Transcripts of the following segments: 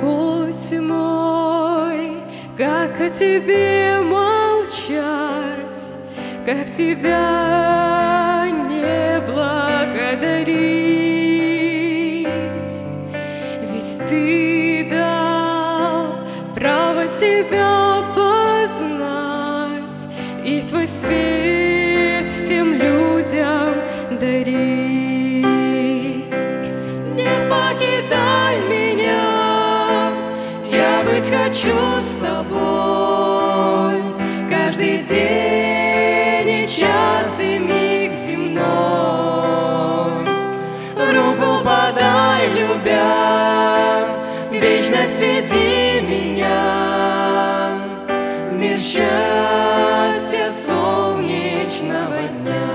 Господь мой, как о Тебе молчать, как Тебя не благодарить. Ведь Ты дал право Тебя познать и Твой свет всем людям дарить. Не покидай меня, я быть хочу с Тобой каждый день и час и миг земной. Руку подай, любя, вечно веди меня в мир счастья солнечного дня.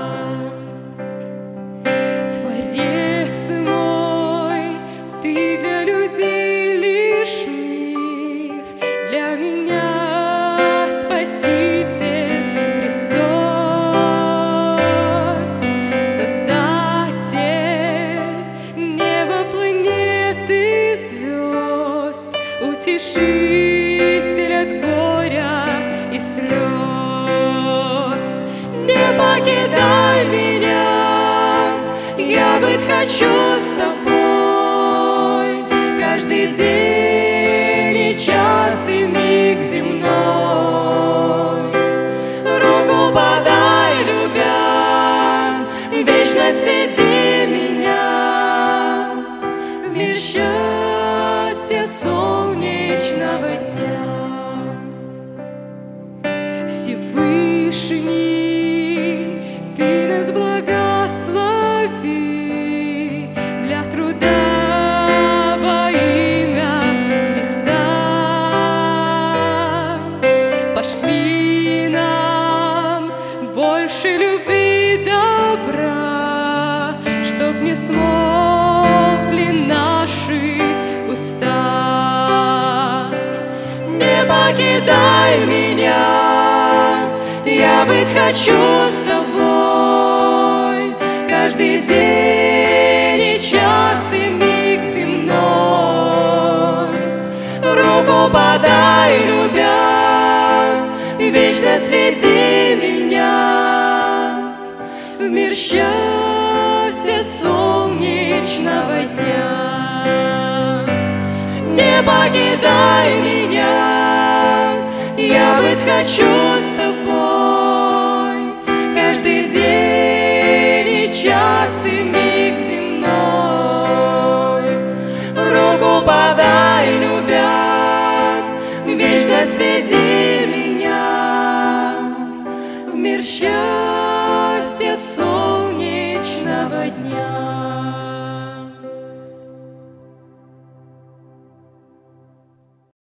Творец мой, Ты для людей лишь миф, для меня Спаситель Христос, Создатель неба, планет и звезд, утешитель от горя и слез. Не покидай меня, я быть хочу с Тобой каждый день и час и миг земной. Руку подай, любя, вечно веди меня в мир счастья солнечного дня. Всевышний, Ты нас благослови для труда во имя Христа. Пошли нам больше любви и добра, чтоб не смолкли наши уста. Не покидай меня, я быть хочу с Тобой каждый день и час и миг земной. Руку подай, любя, вечно веди меня в мир счастья солнечного дня. Не покидай меня, я быть хочу с Тобой каждый день и час и миг земной. Руку подай, любя, вечно веди